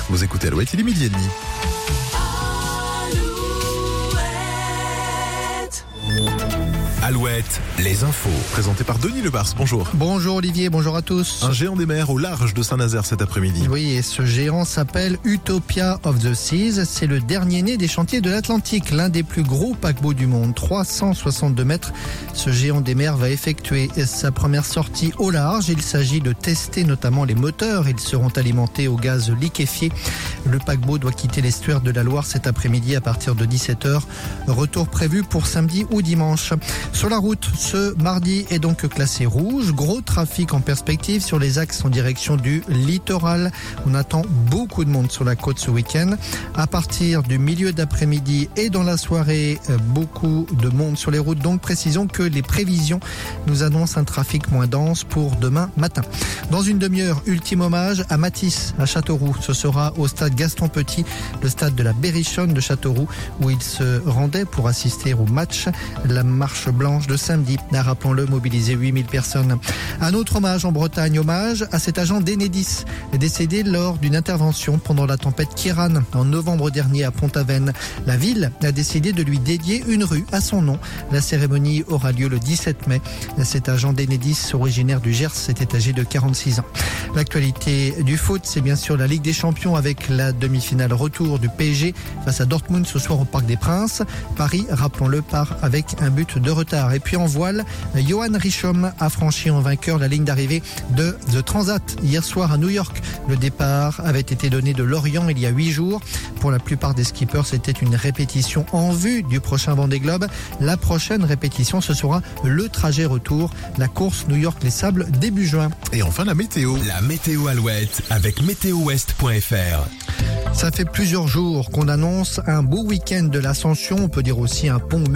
Vous écoutez Alouette, il est 12h30. Alouette, les infos. Présenté par Denis Lebars, bonjour. Bonjour Olivier, bonjour à tous. Un géant des mers au large de Saint-Nazaire cet après-midi. Oui, et ce géant s'appelle Utopia of the Seas. C'est le dernier né des chantiers de l'Atlantique, l'un des plus gros paquebots du monde, 362 mètres. Ce géant des mers va effectuer sa première sortie au large. Il s'agit de tester notamment les moteurs. Ils seront alimentés au gaz liquéfié. Le paquebot doit quitter l'estuaire de la Loire cet après-midi à partir de 17h. Retour prévu pour samedi ou dimanche. Sur la route, ce mardi est donc classé rouge. Gros trafic en perspective sur les axes en direction du littoral. On attend beaucoup de monde sur la côte ce week-end. À partir du milieu d'après-midi et dans la soirée, beaucoup de monde sur les routes. Donc précisons que les prévisions nous annoncent un trafic moins dense pour demain matin. Dans une demi-heure, ultime hommage à Matisse à Châteauroux. Ce sera au stade Gaston Petit, le stade de la Berrichonne de Châteauroux, où il se rendait pour assister au match. La marche blanche de samedi a, rappelons-le, mobilisé 8000 personnes. Un autre hommage en Bretagne, hommage à cet agent d'Enedis, décédé lors d'une intervention pendant la tempête Kiran en novembre dernier à Pont-Aven. La ville a décidé de lui dédier une rue à son nom. La cérémonie aura lieu le 17 mai. Cet agent d'Enedis, originaire du Gers, était âgé de 46 ans. L'actualité du foot, c'est bien sûr la Ligue des Champions avec la demi-finale retour du PSG face à Dortmund ce soir au Parc des Princes. Paris, rappelons-le, part avec un but de retard. Et puis en voile, Johan Richomme a franchi en vainqueur la ligne d'arrivée de The Transat hier soir à New York. Le départ avait été donné de Lorient il y a 8 jours. Pour la plupart des skippers, c'était une répétition en vue du prochain Vendée Globe. La prochaine répétition, ce sera le trajet retour, la course New York-Les Sables début juin. Et enfin la météo. La météo Alouette avec météowest.fr. Ça fait plusieurs jours qu'on annonce un beau week-end de l'Ascension, on peut dire aussi un pont